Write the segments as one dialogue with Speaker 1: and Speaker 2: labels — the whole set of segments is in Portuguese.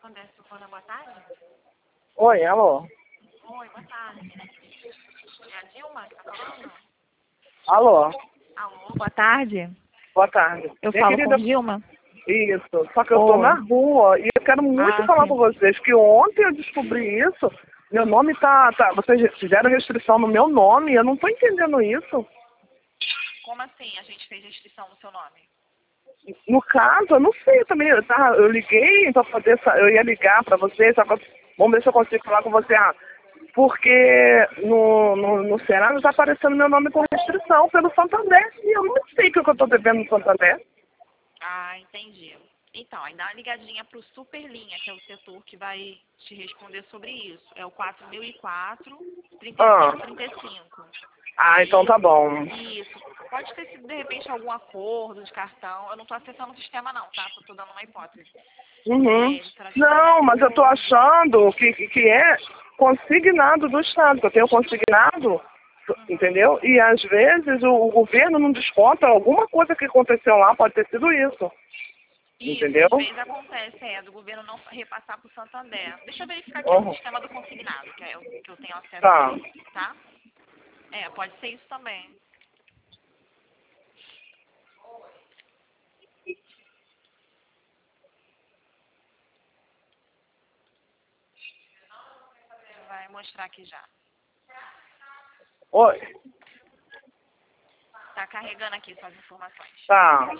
Speaker 1: Santander Silvana, boa tarde.
Speaker 2: Oi, alô?
Speaker 1: Oi, boa tarde. É a Dilma que tá falando?
Speaker 2: Alô?
Speaker 1: Alô, boa tarde.
Speaker 2: Boa tarde.
Speaker 1: Eu
Speaker 2: Minha
Speaker 1: falo
Speaker 2: querida,
Speaker 1: com Dilma?
Speaker 2: isso. Só que eu tô
Speaker 1: Oi.
Speaker 2: na rua e eu quero muito falar com
Speaker 1: Sim.
Speaker 2: vocês que ontem eu descobri isso. Meu nome vocês fizeram restrição no meu nome, eu não tô entendendo isso.
Speaker 1: Como assim a gente fez restrição no seu nome?
Speaker 2: No caso, eu não sei também, eu liguei pra poder, eu ia ligar pra vocês, só que vamos ver se eu consigo falar com você. Porque no Serasa tá aparecendo meu nome com restrição pelo Santander. E eu não sei o que eu tô devendo no Santander.
Speaker 1: Ah, entendi. Então, aí dá uma ligadinha pro Superlinha, que é o setor que vai te responder sobre isso. É o 4004
Speaker 2: Ah,
Speaker 1: 3535.
Speaker 2: então tá bom.
Speaker 1: Isso. Pode ter sido, de repente, algum acordo de cartão. Eu não tô acessando o sistema, não, tá? Só tô dando uma hipótese.
Speaker 2: Uhum.
Speaker 1: Será que foi um
Speaker 2: Não, mas eu tô
Speaker 1: acordo?
Speaker 2: achando que é consignado do Estado, que eu tenho consignado, entendeu? E às vezes o governo não desconta alguma coisa que aconteceu lá, pode ter sido isso.
Speaker 1: Isso,
Speaker 2: Entendeu?
Speaker 1: às vezes acontece, do governo não repassar pro Santander. Deixa eu verificar aqui no
Speaker 2: Uhum.
Speaker 1: sistema do consignado, que é o que eu tenho acesso
Speaker 2: Tá.
Speaker 1: aqui, tá? Pode ser isso também. Vai mostrar aqui já.
Speaker 2: Oi.
Speaker 1: Tá carregando aqui suas informações.
Speaker 2: Tá.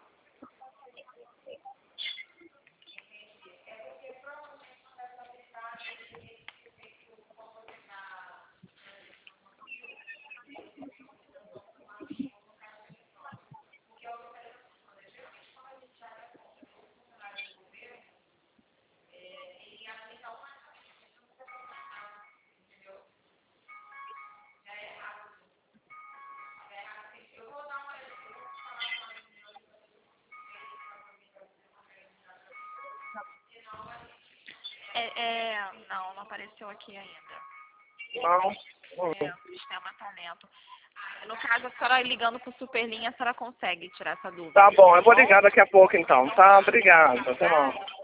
Speaker 1: Não apareceu aqui ainda.
Speaker 2: Não.
Speaker 1: O sistema tá lento. No caso, a senhora ligando pro Superlinha, a senhora consegue tirar essa dúvida.
Speaker 2: Tá bom, eu vou
Speaker 1: Tá bom?
Speaker 2: ligar daqui a pouco então. Tá, obrigada. Até mais.
Speaker 1: Obrigada.